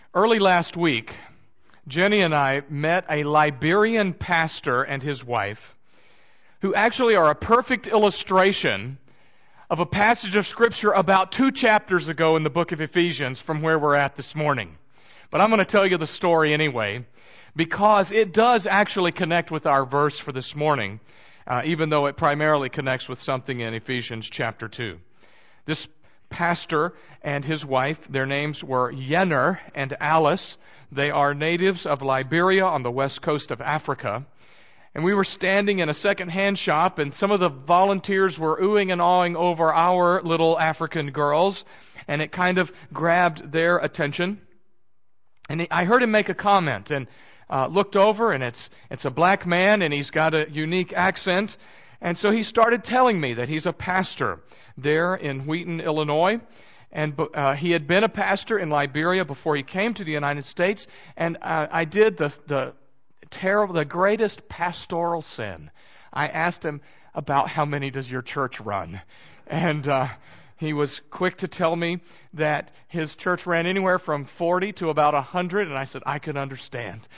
Early last week, Jenny and I met a Liberian pastor and his wife who actually are a perfect illustration of a passage of Scripture about 2 chapters ago in the book of Ephesians from where we're at this morning. But I'm going to tell you the story anyway because it does actually connect with our verse for this morning, even though it primarily connects with something in Ephesians chapter 2. This pastor and his wife, their names were Yenner and Alice. They are natives of Liberia on the west coast of Africa. And we were standing in a second-hand shop, and some of the volunteers were oohing and awing over our little African girls, and it kind of grabbed their attention. And I heard him make a comment, and looked over, and it's a black man, and he's got a unique accent. And so he started telling me that he's a pastor there in Wheaton, Illinois. And he had been a pastor in Liberia before he came to the United States. And I did the greatest pastoral sin. I asked him about how many does your church run? And he was quick to tell me that his church ran anywhere from 40 to about 100. And I said, I can understand.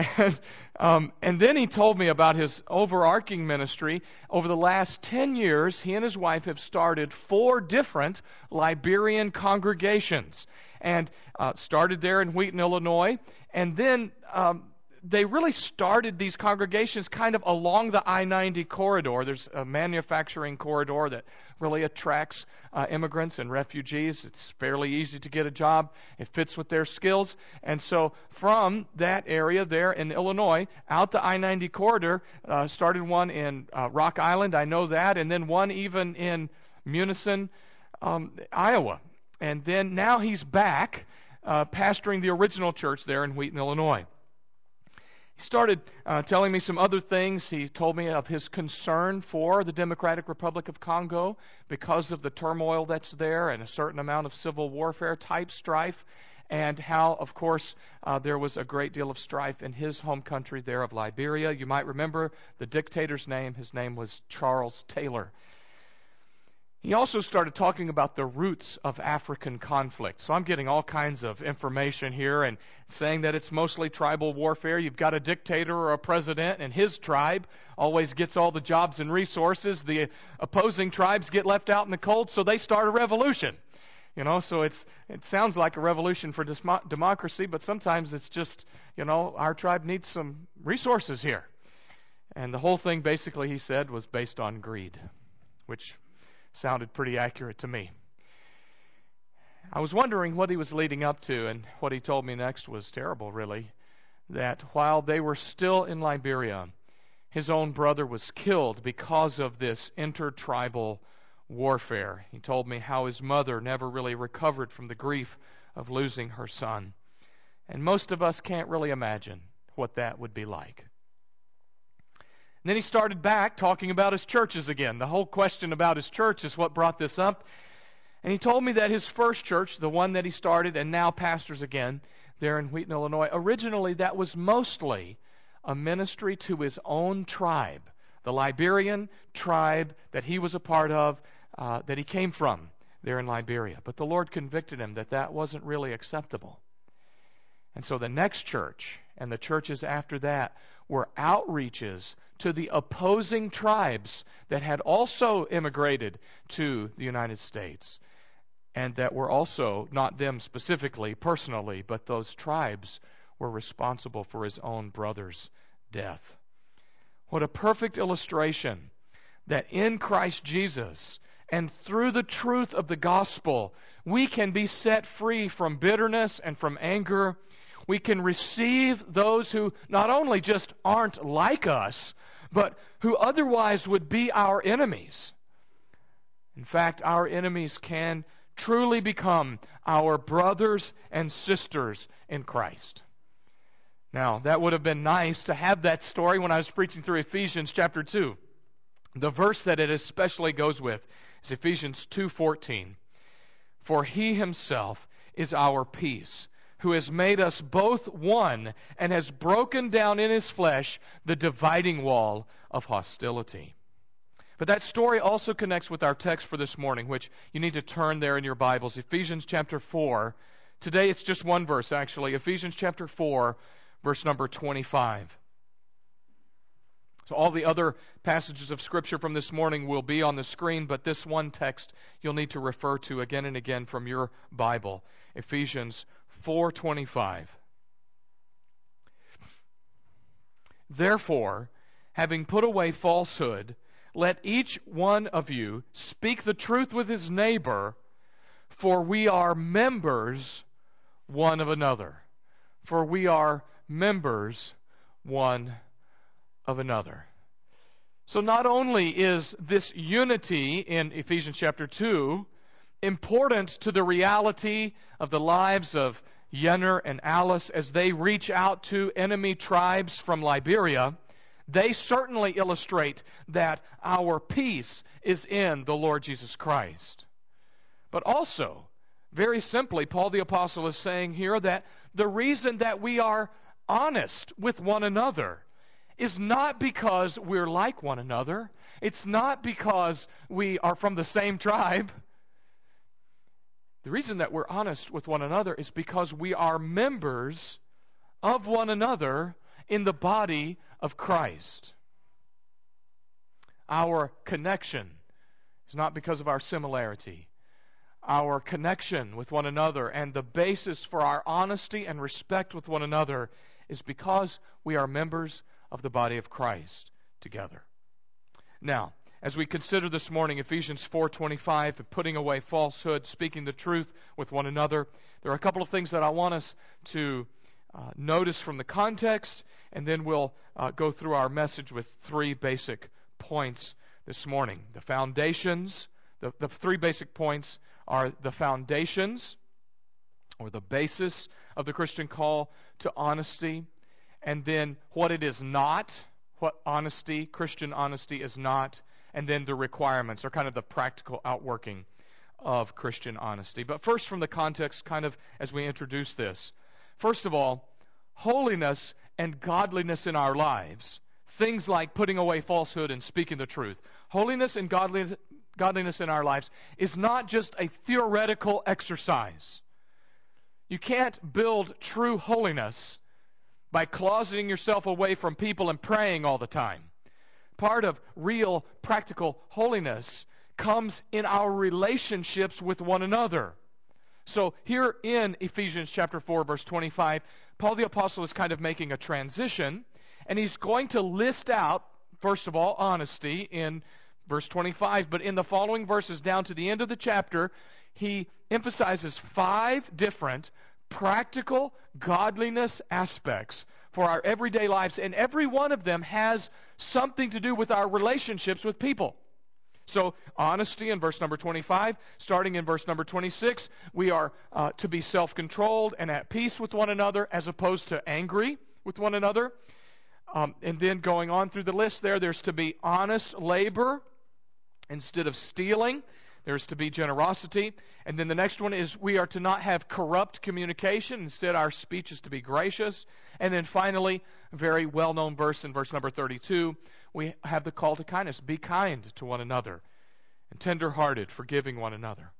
And then he told me about his overarching ministry. Over the last 10 years, he and his wife have started 4 different Liberian congregations. And started there in Wheaton, Illinois. And then they really started these congregations kind of along the I-90 corridor. There's a manufacturing corridor that really attracts immigrants and refugees. It's fairly easy to get a job. It fits with their skills. And so from that area there in Illinois, out the I-90 corridor, started one in Rock Island, I know that, and then one even in Munising, Iowa. And then now he's back pastoring the original church there in Wheaton, Illinois. He started telling me some other things. He told me of his concern for the Democratic Republic of Congo because of the turmoil that's there and a certain amount of civil warfare type strife, and how, of course, there was a great deal of strife in his home country there of Liberia. You might remember the dictator's name. His name was Charles Taylor. He also started talking about the roots of African conflict. So I'm getting all kinds of information here and saying that it's mostly tribal warfare. You've got a dictator or a president, and his tribe always gets all the jobs and resources. The opposing tribes get left out in the cold, so they start a revolution. So it sounds like a revolution for democracy, but sometimes it's just, our tribe needs some resources here. And the whole thing, basically, he said, was based on greed, which sounded pretty accurate to me. I was wondering what he was leading up to, and what he told me next was terrible, really. That while they were still in Liberia, his own brother was killed because of this intertribal warfare. He told me how his mother never really recovered from the grief of losing her son. And most of us can't really imagine what that would be like. And then he started back talking about his churches again. The whole question about his church is what brought this up. And he told me that his first church, the one that he started and now pastors again there in Wheaton, Illinois, originally that was mostly a ministry to his own tribe, the Liberian tribe that he was a part of, that he came from there in Liberia. But the Lord convicted him that that wasn't really acceptable. And so the next church and the churches after that were outreaches to the opposing tribes that had also immigrated to the United States, and that were also, not them specifically, personally, but those tribes were responsible for his own brother's death. What a perfect illustration that in Christ Jesus and through the truth of the gospel, we can be set free from bitterness and from anger. We can receive those who not only just aren't like us, but who otherwise would be our enemies. In fact, our enemies can truly become our brothers and sisters in Christ. Now, that would have been nice to have that story when I was preaching through Ephesians chapter 2. The verse that it especially goes with is Ephesians 2:14. For he himself is our peace, who has made us both one and has broken down in his flesh the dividing wall of hostility. But that story also connects with our text for this morning, which you need to turn there in your Bibles, Ephesians chapter 4 Today it's just one verse, actually. Ephesians chapter 4, verse number 25. So all the other passages of Scripture from this morning will be on the screen, but this one text you'll need to refer to again and again from your Bible. Ephesians 4:25. Therefore, having put away falsehood, let each one of you speak the truth with his neighbor, for we are members one of another. For we are members one of another. So not only is this unity in Ephesians chapter 2 important to the reality of the lives of Yenner and Alice as they reach out to enemy tribes from Liberia, they certainly illustrate that our peace is in the Lord Jesus Christ. But also, very simply, Paul the Apostle is saying here that the reason that we are honest with one another is not because we're like one another. It's not because we are from the same tribe. The reason that we're honest with one another is because we are members of one another in the body of Christ. Our connection is not because of our similarity. Our connection with one another and the basis for our honesty and respect with one another is because we are members of the body of Christ together. Now, as we consider this morning Ephesians 4:25, putting away falsehood, speaking the truth with one another, there are a couple of things that I want us to notice from the context, and then we'll go through our message with three basic points this morning. The foundations, the three basic points are the foundations, or the basis of the Christian call to honesty, and then what it is not, what honesty, Christian honesty is not, and then the requirements, or kind of the practical outworking of Christian honesty. But first from the context, kind of as we introduce this. First of all, holiness and godliness in our lives, things like putting away falsehood and speaking the truth. Holiness and godliness in our lives is not just a theoretical exercise. You can't build true holiness by closeting yourself away from people and praying all the time. Part of real practical holiness comes in our relationships with one another. So here in Ephesians chapter 4, verse 25, Paul the Apostle is kind of making a transition, and he's going to list out, first of all, honesty in verse 25, but in the following verses down to the end of the chapter, he emphasizes 5 different practical godliness aspects for our everyday lives, and every one of them has something to do with our relationships with people. So, honesty in verse number 25, starting in verse number 26, we are to be self-controlled and at peace with one another as opposed to angry with one another. And then going on through the list there's to be honest labor instead of stealing. There's to be generosity. And then the next one is we are to not have corrupt communication. Instead, our speech is to be gracious. And then finally, a very well-known verse in verse number 32, we have the call to kindness. Be kind to one another and tender-hearted, forgiving one another.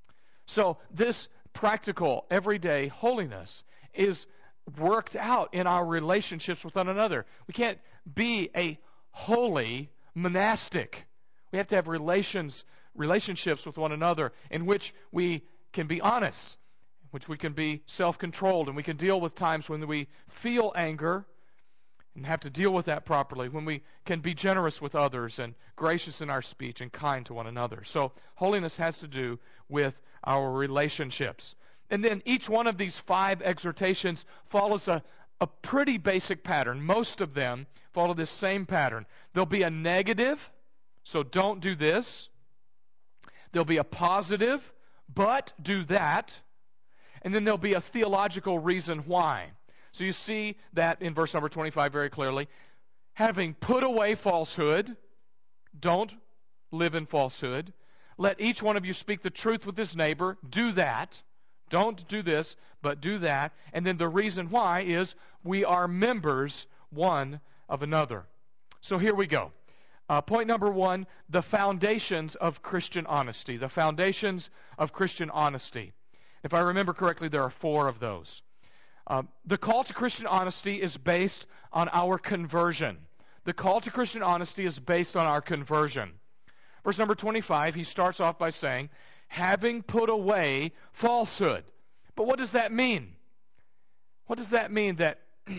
So this practical, everyday holiness is worked out in our relationships with one another. We can't be a holy monastic. We have to have relationships with one another in which we can be honest, in which we can be self-controlled, and we can deal with times when we feel anger and have to deal with that properly, when we can be generous with others and gracious in our speech and kind to one another. So holiness has to do with our relationships. And then each one of these 5 exhortations follows a pretty basic pattern. Most of them follow this same pattern. There'll be a negative, so don't do this. There'll be a positive, but do that. And then there'll be a theological reason why. So you see that in verse number 25 very clearly. Having put away falsehood, don't live in falsehood. Let each one of you speak the truth with his neighbor. Do that. Don't do this, but do that. And then the reason why is we are members one of another. So here we go. Point number 1, the foundations of Christian honesty. The foundations of Christian honesty. If I remember correctly, there are 4 of those. The call to Christian honesty is based on our conversion. The call to Christian honesty is based on our conversion. Verse number 25, he starts off by saying, having put away falsehood. But what does that mean? What does that mean that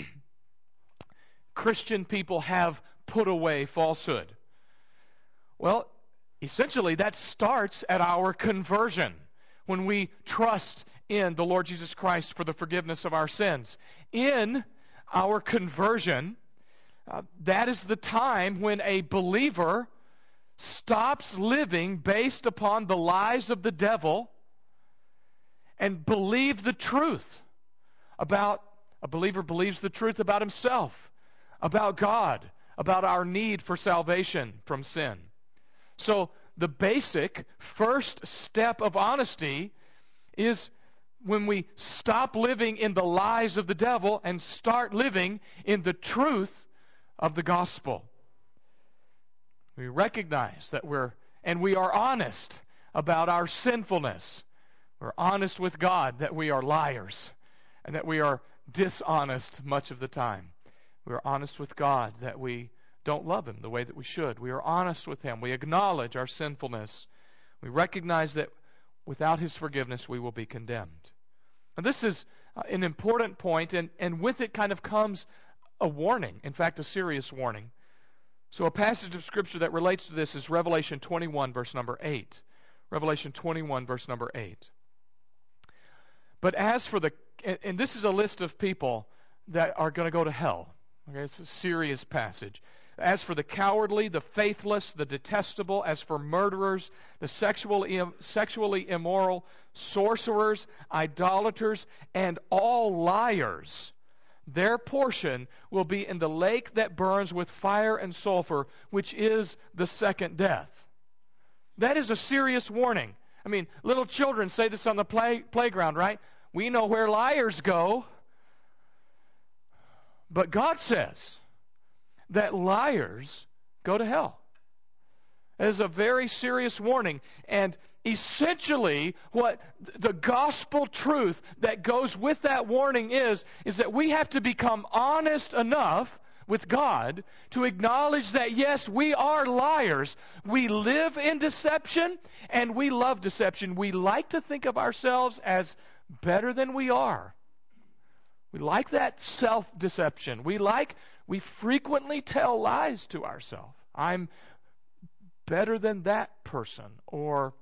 Christian people have put away falsehood? Well, essentially that starts at our conversion. When we trust in the Lord Jesus Christ for the forgiveness of our sins. In our conversion, that is the time when a believer stops living based upon the lies of the devil and believes the truth a believer believes the truth about himself, about God, about our need for salvation from sin. So the basic first step of honesty is when we stop living in the lies of the devil and start living in the truth of the gospel. We recognize that we are honest about our sinfulness. We're honest with God that we are liars and that we are dishonest much of the time. We are honest with God that we don't love Him the way that we should. We are honest with Him. We acknowledge our sinfulness. We recognize that without His forgiveness we will be condemned. And this is an important point, and with it kind of comes a warning, in fact a serious warning. So a passage of Scripture that relates to this is Revelation 21 verse number 8. Revelation 21 verse number 8. But as for and this is a list of people that are going to go to hell. Okay, it's a serious passage. As for the cowardly, the faithless, the detestable, as for murderers, the sexually immoral, sorcerers, idolaters, and all liars, their portion will be in the lake that burns with fire and sulfur, which is the second death. That is a serious warning. I mean, little children say this on the playground, right? We know where liars go. But God says that liars go to hell. It is a very serious warning. And essentially, what the gospel truth that goes with that warning is that we have to become honest enough with God to acknowledge that yes, we are liars. We live in deception and we love deception. We like to think of ourselves as better than we are. We like that self-deception. We frequently tell lies to ourselves. I'm better than that person. Or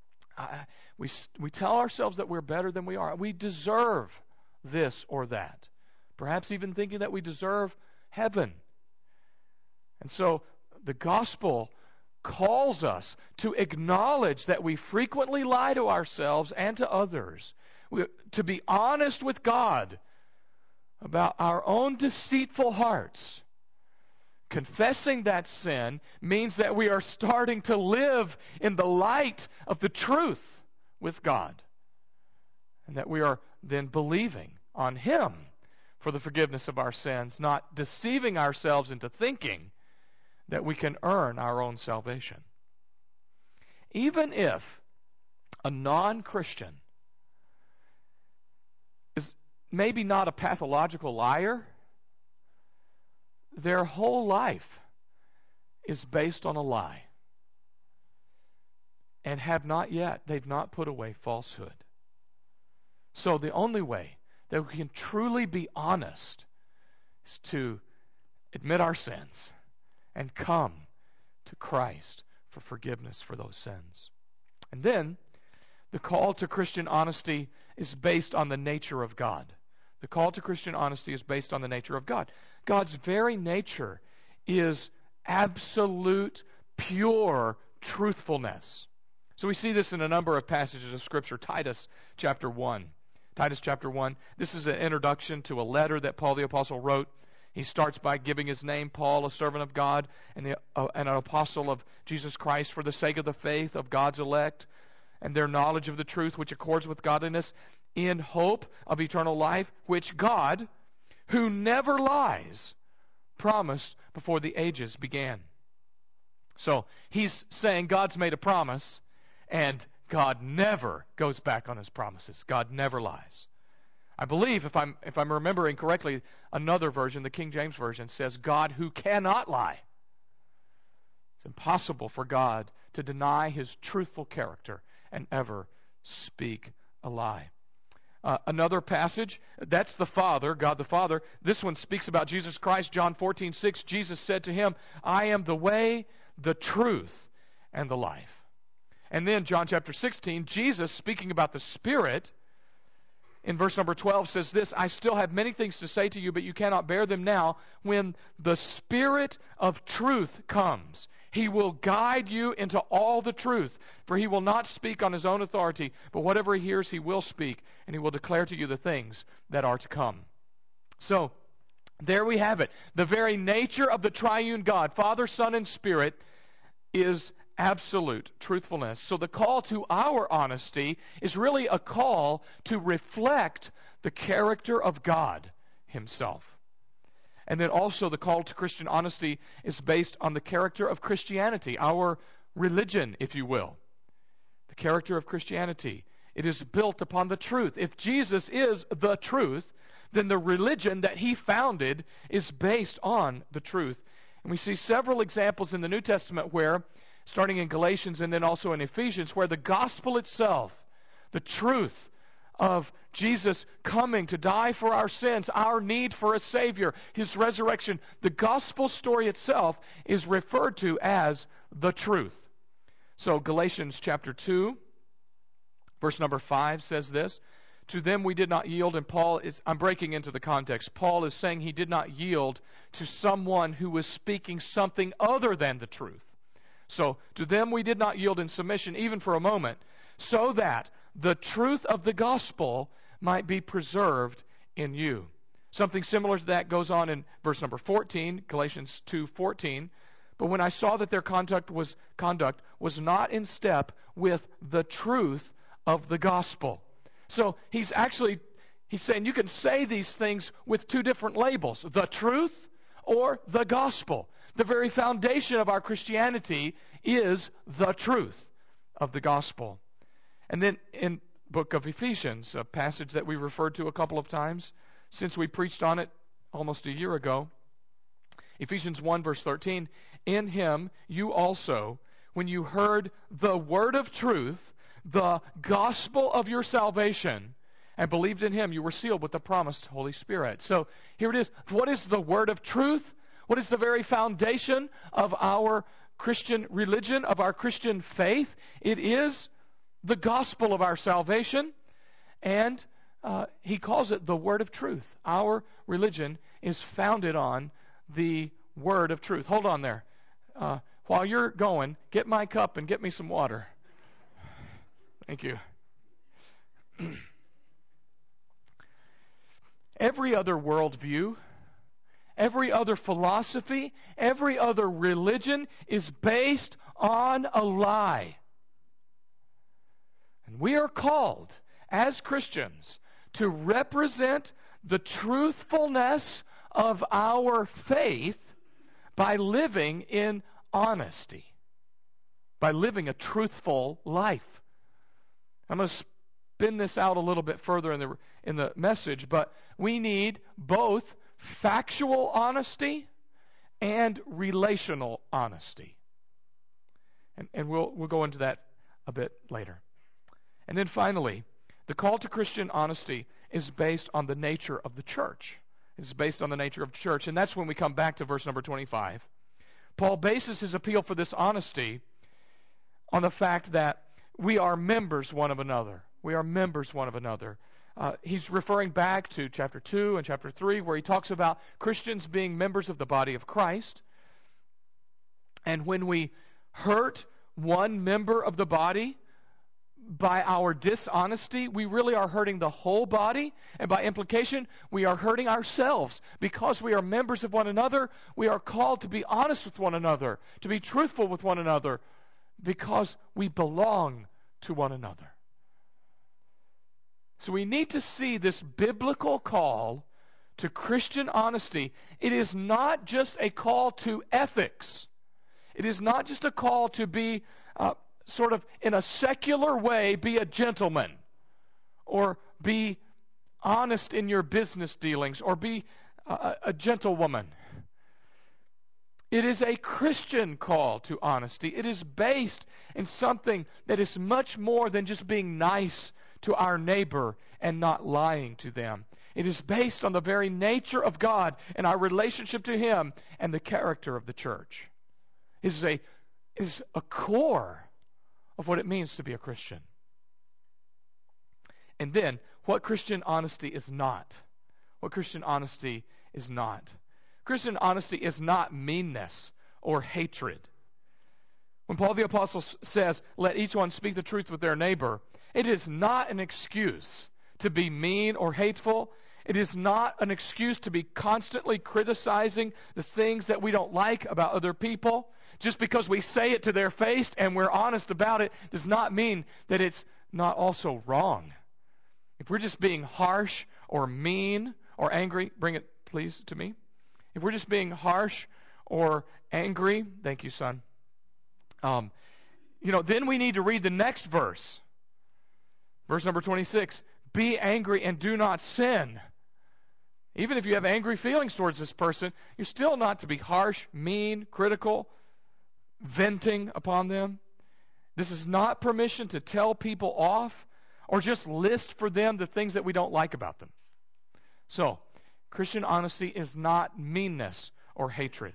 we tell ourselves that we're better than we are. We deserve this or that. Perhaps even thinking that we deserve heaven. And so the gospel calls us to acknowledge that we frequently lie to ourselves and to others. To be honest with God about our own deceitful hearts. Confessing that sin means that we are starting to live in the light of the truth with God. And that we are then believing on Him for the forgiveness of our sins, not deceiving ourselves into thinking that we can earn our own salvation. Even if a non-Christian is maybe not a pathological liar, their whole life is based on a lie. And they've not put away falsehood. So the only way that we can truly be honest is to admit our sins and come to Christ for forgiveness for those sins. And then the call to Christian honesty is based on the nature of God. The call to Christian honesty is based on the nature of God. God's very nature is absolute, pure truthfulness. So we see this in a number of passages of Scripture. Titus chapter 1. Titus chapter 1. This is an introduction to a letter that Paul the Apostle wrote. He starts by giving his name, Paul, a servant of God and an apostle of Jesus Christ for the sake of the faith of God's elect and their knowledge of the truth which accords with godliness, in hope of eternal life, which God, who never lies, promised before the ages began. So he's saying God's made a promise, and God never goes back on His promises. God never lies. I believe, if I'm remembering correctly, another version, the King James Version, says God who cannot lie. It's impossible for God to deny His truthful character and ever speak a lie. Another passage, that's the Father, God the Father. This one speaks about Jesus Christ. John 14:6, Jesus said to him, I am the way, the truth, and the life. And then John chapter 16, Jesus speaking about the Spirit, in verse number 12 says this, I still have many things to say to you, but you cannot bear them now. When the Spirit of truth comes, He will guide you into all the truth. For He will not speak on His own authority, but whatever He hears He will speak, and He will declare to you the things that are to come. So, there we have it. The very nature of the triune God, Father, Son, and Spirit, is absolute truthfulness. So the call to our honesty is really a call to reflect the character of God Himself. And then also the call to Christian honesty is based on the character of Christianity, our religion, if you will. The character of Christianity. It is built upon the truth. If Jesus is the truth, then the religion that He founded is based on the truth. And we see several examples in the New Testament where, starting in Galatians and then also in Ephesians, where the gospel itself, the truth of Jesus coming to die for our sins, our need for a Savior, His resurrection, the gospel story itself is referred to as the truth. So Galatians chapter 2, verse number 5 says this, to them we did not yield, and I'm breaking into the context. Paul is saying he did not yield to someone who was speaking something other than the truth. So, to them we did not yield in submission even for a moment, so that the truth of the gospel might be preserved in you. Something similar to that goes on in verse number 14, Galatians 2:14. But when I saw that their conduct was not in step with the truth of the gospel. So he's saying you can say these things with two different labels, the truth or the gospel. The very foundation of our Christianity is the truth of the gospel. And then in book of Ephesians, a passage that we referred to a couple of times since we preached on it almost a year ago, Ephesians 1 verse 13, in Him you also, when you heard the word of truth, the gospel of your salvation, and believed in Him, you were sealed with the promised Holy Spirit. So here it is. What is the word of truth? What is the very foundation of our Christian religion, of our Christian faith? It is the gospel of our salvation, and he calls it the word of truth. Our religion is founded on the word of truth. Hold on there. While you're going, get my cup and get me some water. Thank you. Every other worldview, every other philosophy, every other religion is based on a lie. And we are called, as Christians, to represent the truthfulness of our faith by living in honesty, by living a truthful life. I'm going to spin this out a little bit further in the message, but we need both factual honesty and relational honesty. And we'll go into that a bit later. And then finally, the call to Christian honesty is based on the nature of the church. It's based on the nature of the church. And that's when we come back to verse number 25. Paul bases his appeal for this honesty on the fact that we are members one of another. We are members one of another. He's referring back to chapter 2 and chapter 3 where he talks about Christians being members of the body of Christ. And when we hurt one member of the body by our dishonesty, we really are hurting the whole body. And by implication, we are hurting ourselves. Because we are members of one another, we are called to be honest with one another, to be truthful with one another, because we belong to one another. So we need to see this biblical call to Christian honesty. It is not just a call to ethics. It is not just a call to be sort of in a secular way be a gentleman, or be honest in your business dealings, or be a gentlewoman. It is a Christian call to honesty. It is based in something that is much more than just being nice to our neighbor and not lying to them. It is based on the very nature of God and our relationship to Him and the character of the church. It is a core of what it means to be a Christian. And then, what Christian honesty is not. What Christian honesty is not. Christian honesty is not meanness or hatred. When Paul the Apostle says, let each one speak the truth with their neighbor, it is not an excuse to be mean or hateful. It is not an excuse to be constantly criticizing the things that we don't like about other people. Just because we say it to their face and we're honest about it does not mean that it's not also wrong. If we're just being harsh or mean or angry, bring it please to me. If we're just being harsh or angry, thank you, son. Then we need to read the next verse. Verse number 26. Be angry and do not sin. Even if you have angry feelings towards this person, you're still not to be harsh, mean, critical, venting upon them. This is not permission to tell people off or just list for them the things that we don't like about them. So, Christian honesty is not meanness or hatred.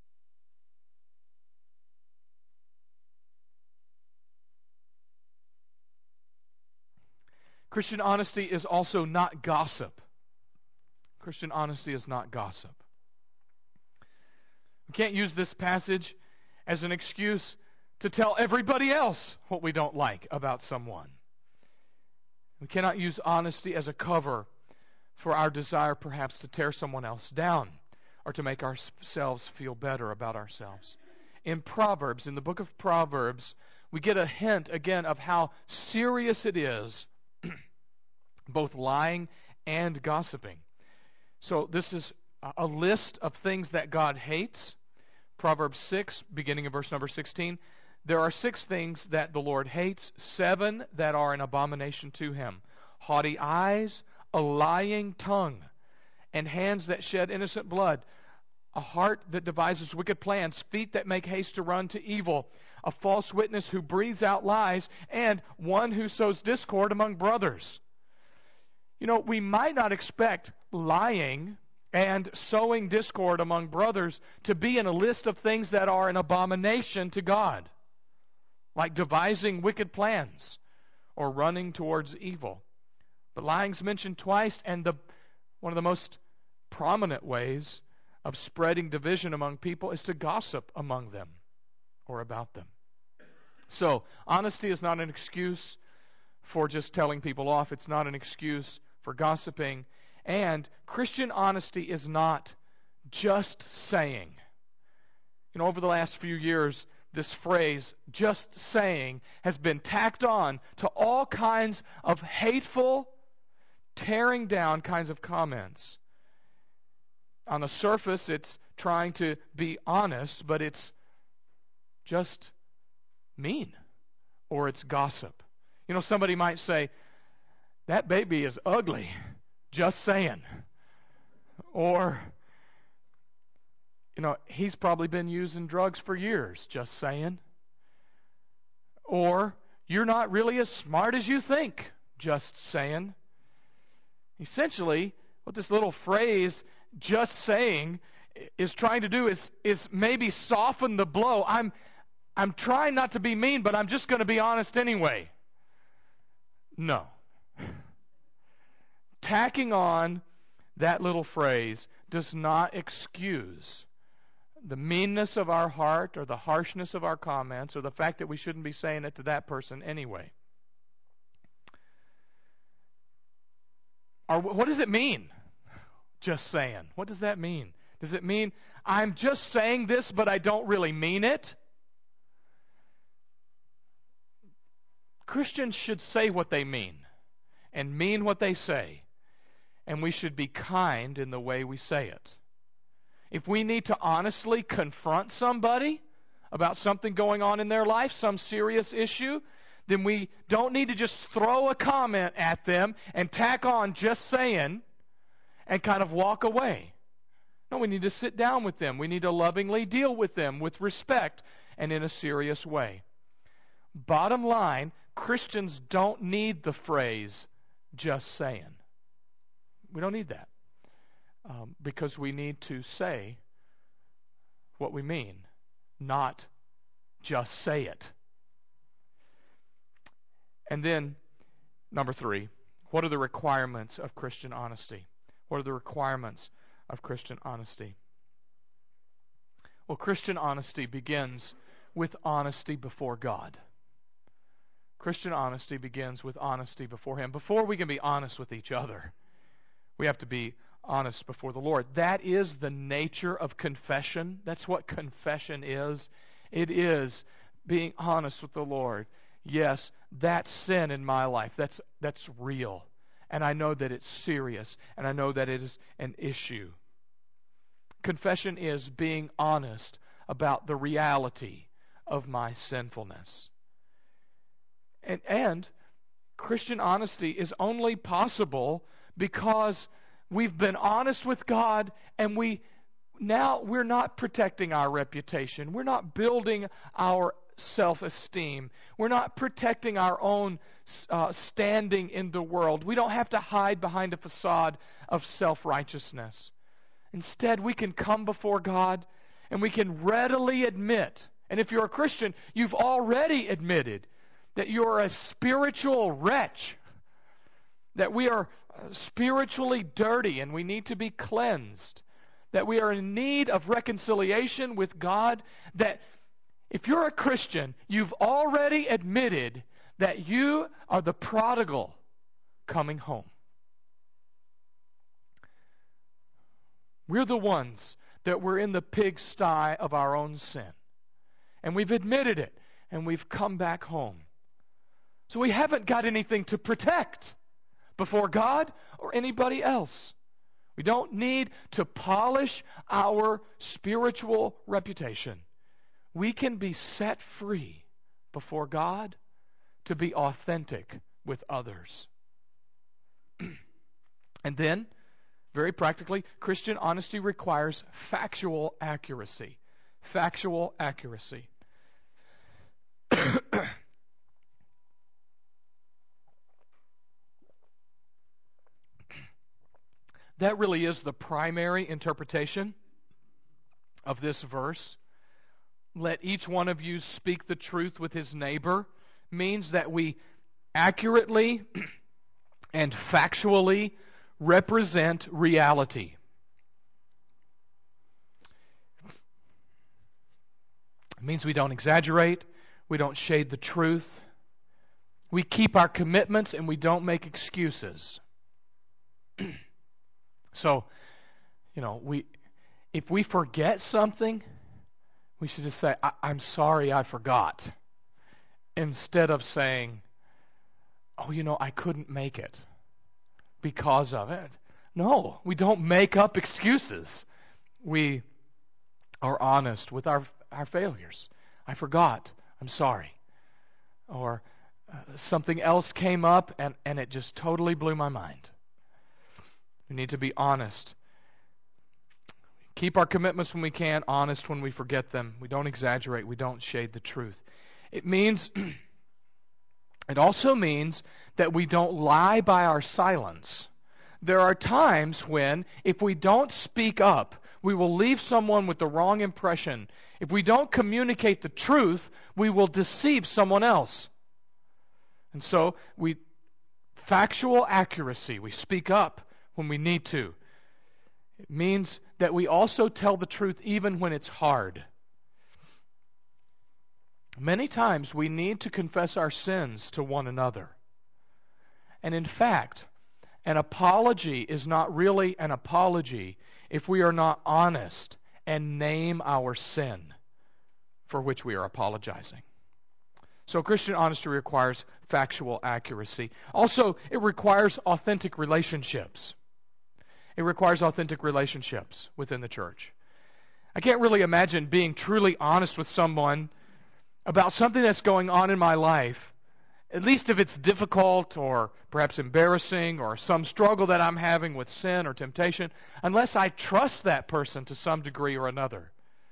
Christian honesty is also not gossip. Christian honesty is not gossip. We can't use this passage as an excuse to tell everybody else what we don't like about someone. We cannot use honesty as a cover for our desire perhaps to tear someone else down or to make ourselves feel better about ourselves. In Proverbs, in the book of Proverbs, we get a hint again of how serious it is, both lying and gossiping. So this is a list of things that God hates. Proverbs 6, beginning of verse number 16. There are 6 things that the Lord hates, 7 that are an abomination to Him. Haughty eyes, a lying tongue, and hands that shed innocent blood, a heart that devises wicked plans, feet that make haste to run to evil, a false witness who breathes out lies, and one who sows discord among brothers. We might not expect lying and sowing discord among brothers to be in a list of things that are an abomination to God, like devising wicked plans or running towards evil. But lying's mentioned twice, and one of the most prominent ways of spreading division among people is to gossip among them or about them. So, honesty is not an excuse for just telling people off. It's not an excuse for gossiping. And Christian honesty is not just saying. Over the last few years, this phrase, just saying, has been tacked on to all kinds of hateful, tearing down kinds of comments. On the surface, it's trying to be honest, but it's just mean, or it's gossip. Somebody might say, that baby is ugly, just saying. Or, he's probably been using drugs for years, just saying. Or, you're not really as smart as you think, just saying. Essentially, what this little phrase, just saying, is trying to do is maybe soften the blow. I'm trying not to be mean, but I'm just going to be honest anyway. No. Tacking on that little phrase does not excuse the meanness of our heart or the harshness of our comments or the fact that we shouldn't be saying it to that person anyway. Or what does it mean? Just saying. What does that mean? Does it mean I'm just saying this but I don't really mean it? Christians should say what they mean and mean what they say. And we should be kind in the way we say it. If we need to honestly confront somebody about something going on in their life, some serious issue, then we don't need to just throw a comment at them and tack on just saying and kind of walk away. No, we need to sit down with them. We need to lovingly deal with them with respect and in a serious way. Bottom line, Christians don't need the phrase, just saying. We don't need that. Because we need to say what we mean, not just say it. And then, number 3, what are the requirements of Christian honesty? What are the requirements of Christian honesty? Well, Christian honesty begins with honesty before God. Christian honesty begins with honesty before Him. Before we can be honest with each other, we have to be honest before the Lord. That is the nature of confession. That's what confession is. It is being honest with the Lord. Yes, that sin in my life, that's real. And I know that it's serious. And I know that it is an issue. Confession is being honest about the reality of my sinfulness. And Christian honesty is only possible because we've been honest with God, and we're not protecting our reputation. We're not building our self-esteem. We're not protecting our own standing in the world. We don't have to hide behind a facade of self-righteousness. Instead, we can come before God and we can readily admit, and if you're a Christian, you've already admitted that you're a spiritual wretch, that we are spiritually dirty and we need to be cleansed, that we are in need of reconciliation with God, that if you're a Christian, you've already admitted that you are the prodigal coming home. We're the ones that were in the pigsty of our own sin. And we've admitted it, and we've come back home. So we haven't got anything to protect before God or anybody else. We don't need to polish our spiritual reputation. We can be set free before God to be authentic with others. And then, very practically, Christian honesty requires factual accuracy. Factual accuracy. That really is the primary interpretation of this verse. Let each one of you speak the truth with his neighbor means that we accurately and factually represent reality. It means we don't exaggerate, we don't shade the truth, we keep our commitments, and we don't make excuses. So, if we forget something, we should just say, I'm sorry I forgot. Instead of saying, I couldn't make it because of it. No, we don't make up excuses. We are honest with our failures. I forgot. I'm sorry. Or something else came up and it just totally blew my mind. We need to be honest. Keep our commitments when we can, honest when we forget them. We don't exaggerate. We don't shade the truth. It also means that we don't lie by our silence. There are times when, if we don't speak up, we will leave someone with the wrong impression. If we don't communicate the truth, we will deceive someone else. And so, factual accuracy, we speak up when we need to. It means that we also tell the truth even when it's hard. Many times we need to confess our sins to one another. And in fact, an apology is not really an apology if we are not honest and name our sin for which we are apologizing. So Christian honesty requires factual accuracy. Also, it requires authentic relationships. It requires authentic relationships within the church. I can't really imagine being truly honest with someone about something that's going on in my life, at least if it's difficult or perhaps embarrassing or some struggle that I'm having with sin or temptation, unless I trust that person to some degree or another.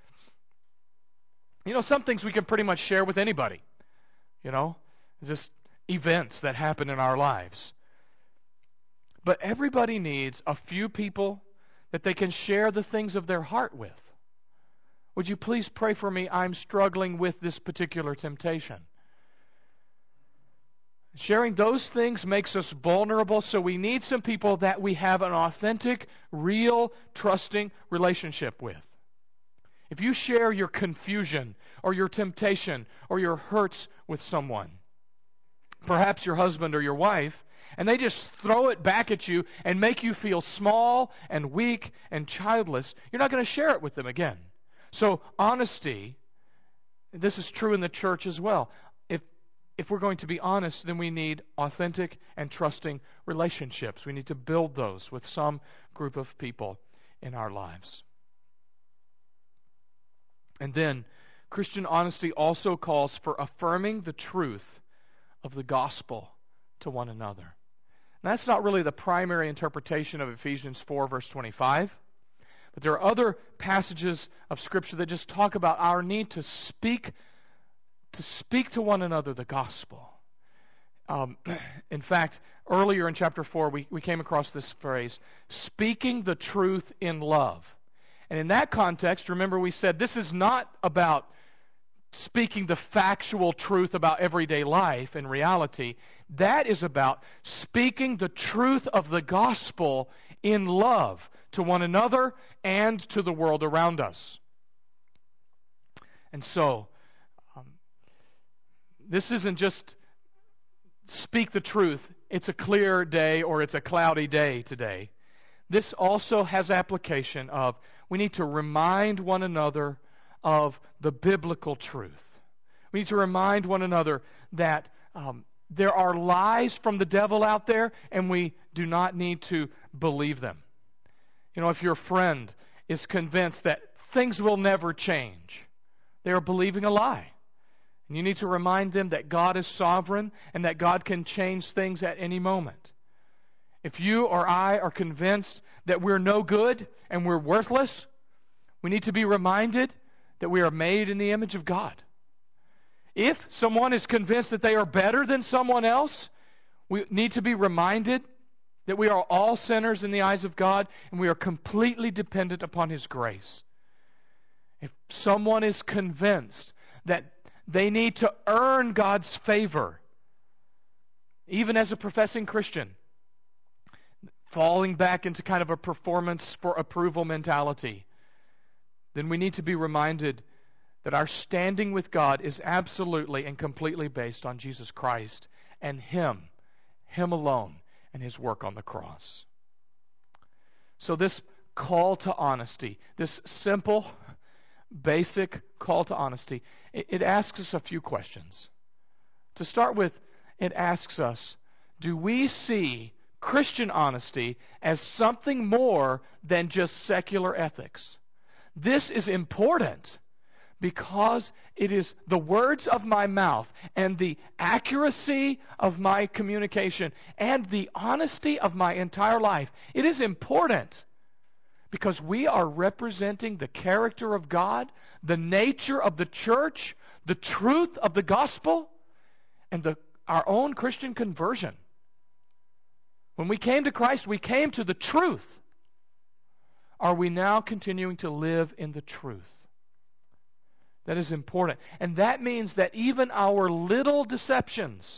Some things we can pretty much share with anybody. Just events that happen in our lives. But everybody needs a few people that they can share the things of their heart with. Would you please pray for me? I'm struggling with this particular temptation. Sharing those things makes us vulnerable, so we need some people that we have an authentic, real, trusting relationship with. If you share your confusion or your temptation or your hurts with someone, perhaps your husband or your wife, and they just throw it back at you and make you feel small and weak and childless, you're not going to share it with them again. So honesty, this is true in the church as well. If we're going to be honest, then we need authentic and trusting relationships. We need to build those with some group of people in our lives. And then, Christian honesty also calls for affirming the truth of the gospel to one another. Now, that's not really the primary interpretation of Ephesians 4, verse 25. But there are other passages of Scripture that just talk about our need to speak to one another the gospel. In fact, earlier in chapter 4, we came across this phrase, speaking the truth in love. And in that context, remember we said this is not about speaking the factual truth about everyday life and reality. That is about speaking the truth of the gospel in love to one another and to the world around us. And so, this isn't just speak the truth. It's a clear day or it's a cloudy day today. This also has application of we need to remind one another of the biblical truth. We need to remind one another that there are lies from the devil out there, and we do not need to believe them. If your friend is convinced that things will never change, they are believing a lie. And you need to remind them that God is sovereign and that God can change things at any moment. If you or I are convinced that we're no good and we're worthless, we need to be reminded that we are made in the image of God. If someone is convinced that they are better than someone else, we need to be reminded that we are all sinners in the eyes of God and we are completely dependent upon His grace. If someone is convinced that they need to earn God's favor, even as a professing Christian, falling back into kind of a performance for approval mentality, then we need to be reminded that our standing with God is absolutely and completely based on Jesus Christ and Him alone, and His work on the cross. So this call to honesty, this simple, basic call to honesty, it asks us a few questions. To start with, it asks us, do we see Christian honesty as something more than just secular ethics? This is important because it is the words of my mouth and the accuracy of my communication and the honesty of my entire life. It is important because we are representing the character of God, the nature of the church, the truth of the gospel, and our own Christian conversion. When we came to Christ, we came to the truth. Are we now continuing to live in the truth? That is important. And that means that even our little deceptions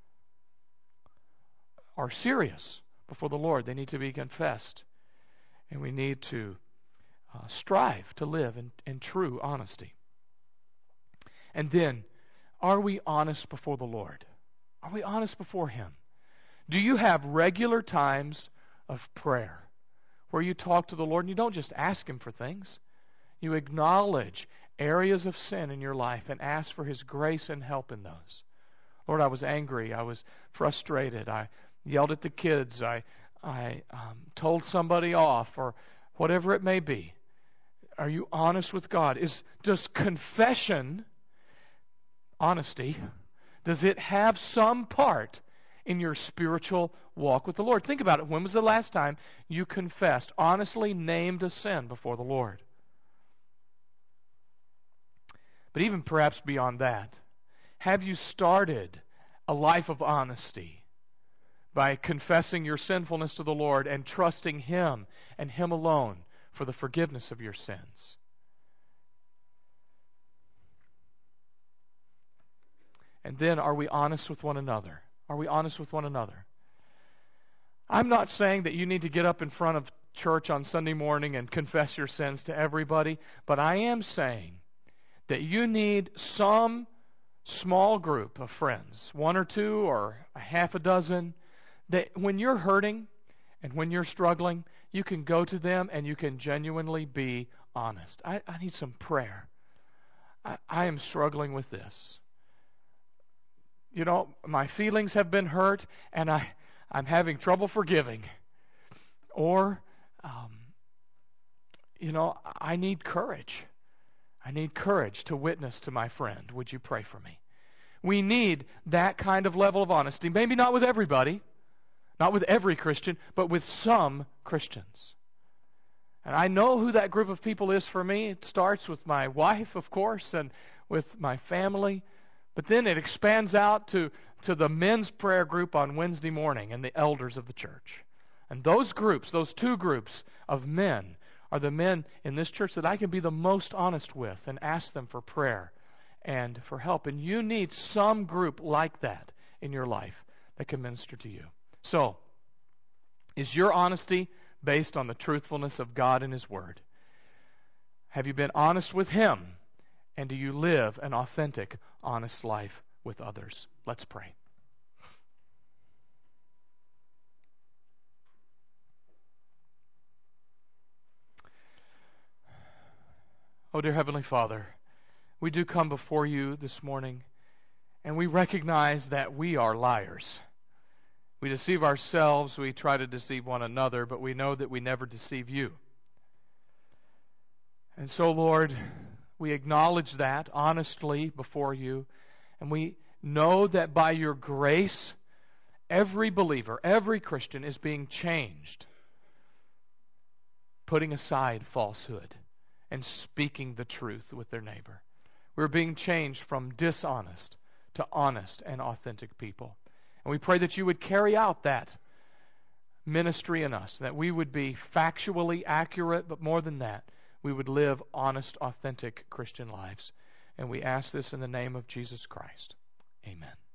are serious before the Lord. They need to be confessed. And we need to strive to live in true honesty. And then, are we honest before the Lord? Are we honest before Him? Do you have regular times of prayer where you talk to the Lord and you don't just ask Him for things? You acknowledge areas of sin in your life and ask for His grace and help in those. Lord, I was angry. I was frustrated. I yelled at the kids. I told somebody off, or whatever it may be. Are you honest with God? Does confession, honesty, does it have some part in your spiritual walk with the Lord? Think about it. When was the last time you confessed, honestly named a sin before the Lord? But even perhaps beyond that, have you started a life of honesty by confessing your sinfulness to the Lord and trusting Him and Him alone for the forgiveness of your sins? And then, are we honest with one another? Are we honest with one another? I'm not saying that you need to get up in front of church on Sunday morning and confess your sins to everybody, but I am saying that you need some small group of friends, one or two or a half a dozen, that when you're hurting and when you're struggling, you can go to them and you can genuinely be honest. I need some prayer. I am struggling with this. You know, my feelings have been hurt and I'm having trouble forgiving. Or, I need courage. I need courage to witness to my friend. Would you pray for me? We need that kind of level of honesty. Maybe not with everybody, not with every Christian, but with some Christians. And I know who that group of people is for me. It starts with my wife, of course, and with my family. But then it expands out to the men's prayer group on Wednesday morning and the elders of the church. And those groups, those two groups of men, are the men in this church that I can be the most honest with and ask them for prayer and for help. And you need some group like that in your life that can minister to you. So, is your honesty based on the truthfulness of God and His Word? Have you been honest with Him? And do you live an authentic, honest life with others? Let's pray. Oh, dear Heavenly Father, we do come before You this morning, and we recognize that we are liars. We deceive ourselves, we try to deceive one another, but we know that we never deceive You. And so, Lord, we acknowledge that honestly before You, and we know that by Your grace, every believer, every Christian is being changed, putting aside falsehood and speaking the truth with their neighbor. We're being changed from dishonest to honest and authentic people. And we pray that You would carry out that ministry in us, that we would be factually accurate, but more than that, we would live honest, authentic Christian lives. And we ask this in the name of Jesus Christ. Amen.